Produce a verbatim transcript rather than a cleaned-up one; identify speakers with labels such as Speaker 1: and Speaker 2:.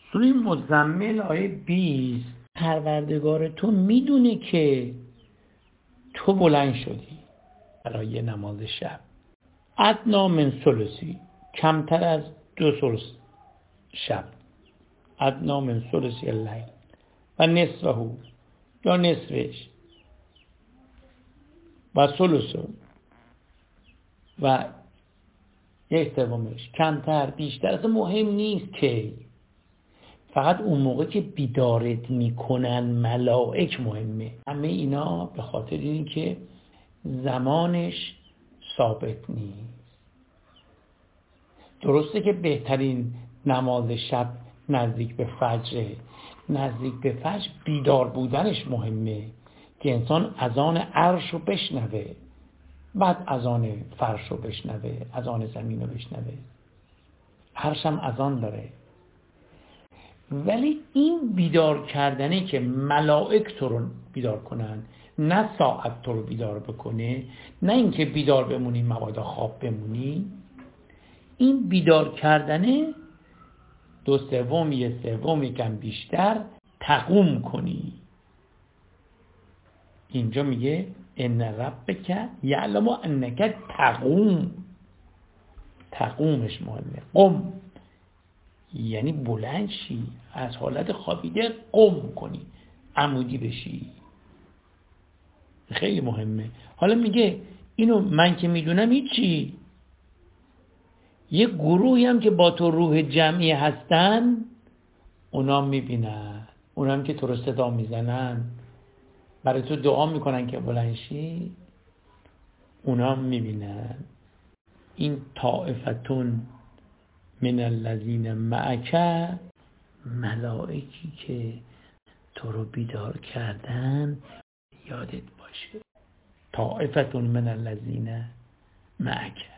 Speaker 1: سوره مزمل آیه بیست، پروردگار تو میدونه که تو بلند شدی برای نماز شب، ادنا من ثلثی، کمتر از دو ثلث شب، ادنا من ثلثی اللیل و نصفه، یا نصفش، و ثلثه، و یک سومش، کمتر بیشتر اصلا مهم نیست که، فقط اون موقع که بیدارت میکنن ملائک مهمه. همه اینا به خاطر این که زمانش ثابت نیست. درسته که بهترین نماز شب نزدیک به فجر، نزدیک به فجر بیدار بودنش مهمه که انسان اذان عرش رو بشنوه، بعد اذان فرش رو بشنوه، اذان زمین رو بشنوه. عرش هم اذان داره. ولی این بیدار کردنه که ملائک تو رو بیدار کنن، نه ساعت تو رو بیدار بکنه، نه اینکه بیدار بمونی مبادا خواب بمونی، این بیدار کردنه دو سوم، یه سوم، یکم بیشتر تقوم کنی. اینجا میگه ان ربک یعلم انک تقوم، تقومش مهمه. قم یعنی بلند شی، از حالت خوابیده قم کنی، عمودی بشی. خیلی مهمه. حالا میگه اینو من که میدونم هیچی، یه گروهی هم که با تو روح جمعی هستن اونا میبینن، اونا هم که تو رو صدا میزنن، برای تو دعا میکنن که بلند شی، اونا هم میبینن. این طائفتون من الذین معک، ملائکی که تو رو بیدار کردن یادت باشه. طائفتون من الذین معک.